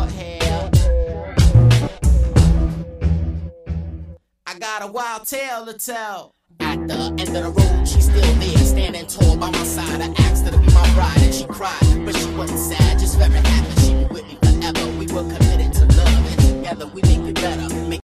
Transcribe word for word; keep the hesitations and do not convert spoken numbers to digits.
short hair. I got a wild tale to tell. At the end of the road, she's still there, standing tall by my side. I asked her to be my bride and she cried, but she wasn't sad, just very happy.